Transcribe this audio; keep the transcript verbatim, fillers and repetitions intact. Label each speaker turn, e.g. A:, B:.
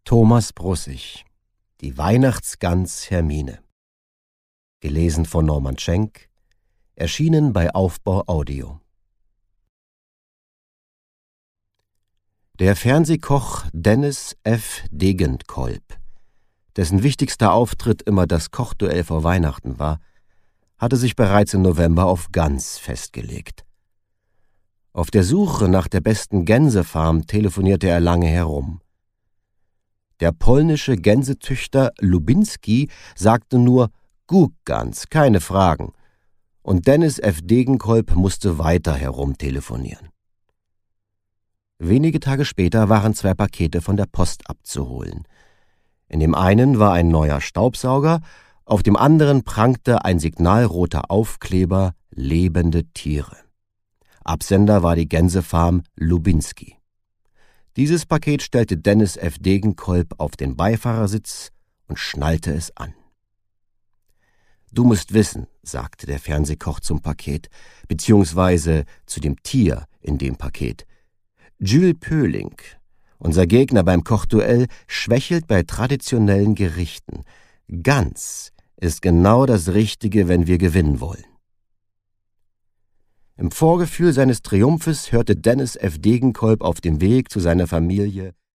A: Thomas Brussig, Die Weihnachtsgans Hermine. Gelesen von Norman Schenk, erschienen bei Aufbau Audio. Der Fernsehkoch Dennis F. Degenkolb, dessen wichtigster Auftritt immer das Kochduell vor Weihnachten war, hatte sich bereits im November auf Gans festgelegt. Auf der Suche nach der besten Gänsefarm telefonierte er lange herum. Der polnische Gänsetüchter Lubinski sagte nur »Guckgans, keine Fragen«, und Dennis F. Degenkolb musste weiter herumtelefonieren. Wenige Tage später waren zwei Pakete von der Post abzuholen. In dem einen war ein neuer Staubsauger, auf dem anderen prangte ein signalroter Aufkleber »Lebende Tiere«. Absender war die Gänsefarm Lubinski. Dieses Paket stellte Dennis F. Degenkolb auf den Beifahrersitz und schnallte es an. »Du musst wissen«, sagte der Fernsehkoch zum Paket, beziehungsweise zu dem Tier in dem Paket. Jules Pöhling, unser Gegner beim Kochduell, schwächelt bei traditionellen Gerichten. Gans ist genau das Richtige, wenn wir gewinnen wollen. Im Vorgefühl seines Triumphes hörte Dennis F. Degenkolb auf dem Weg zu seiner Familie